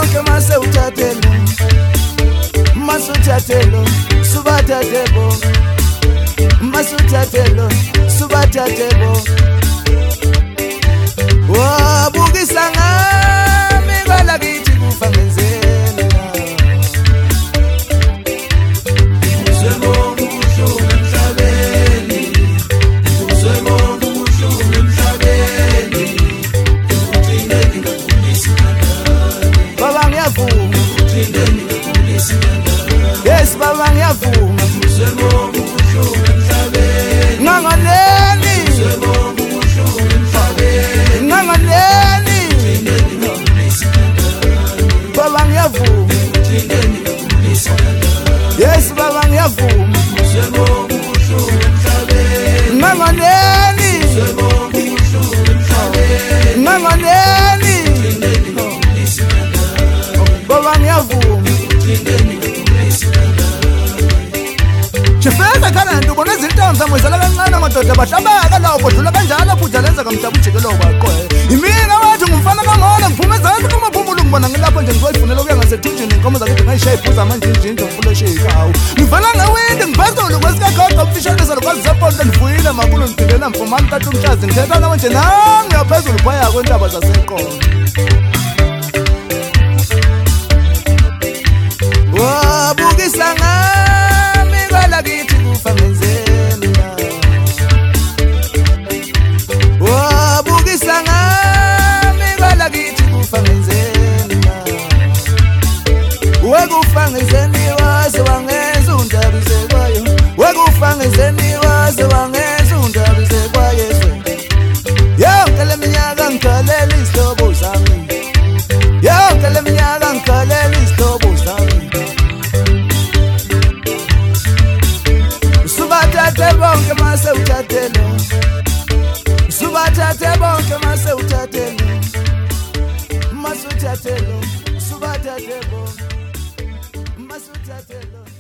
bonke mase uthathelo masuthathelo subathathebo masuthathelo subathathebo wabukisa ngami kwalakithi kufa ngenzeni uzebonga ubuhlungu emhlabeni uzebonga ubuhlungu emhlabeni uthinde ngikubulisa baba ngiyavuma uthinde ngikubulisa yes baba ngiyavuma uzebonga ubuhlungu emhlabeni nganganeni uzebonga ubuhlungu emhlabeni nganganeni baba ngiyavuma uthinde ngikubulisa yes baba ngiyavuma uzebonga ubuhlungu emhlabeni nganganeni uzebonga ubuhlungu emhlabeni nganganeni baba ngiyavuma Chifeza kana ndubona izintambo zamwezela kancane amadoda bahlabaka lawo bodlula kanjalo futhi lenza kamhlaba ujikelo kwaqo imina wathi ngumfana kangona ngiphume ezantsi kumaphumulo ngibona ngilapho nje ngizoyifunela ukuya ngasethunjini inkomo zakhe ngayishaya iphuza amanjinjinjo ngifule shikawu ngivela ngawindi ngiphezulu kwesikakhokho mfishanisa lokwazisepoto ndivuyile mabulo ngidibela mfumani tata umhlazi ngithetha nawe nje nangiyaphezulu phaya kwentaba zaseqolo wabukisa ngami kwalakithi kufa ngenzeni wabukisa ngami kwalakithi kufa ngenzeni wekufa ngenzeni waze wangenza undabise kwayo wekufa ngenzeni waze wangenza undabise kwayo yonke leminyaka ngikhalela izihlobo zami yonke leminyaka ngikhalela izihlobo zami subathathe bonke mase uthathelo subathathe bonke mase uthathelo masuthathelo subathathe bonke masuthathelo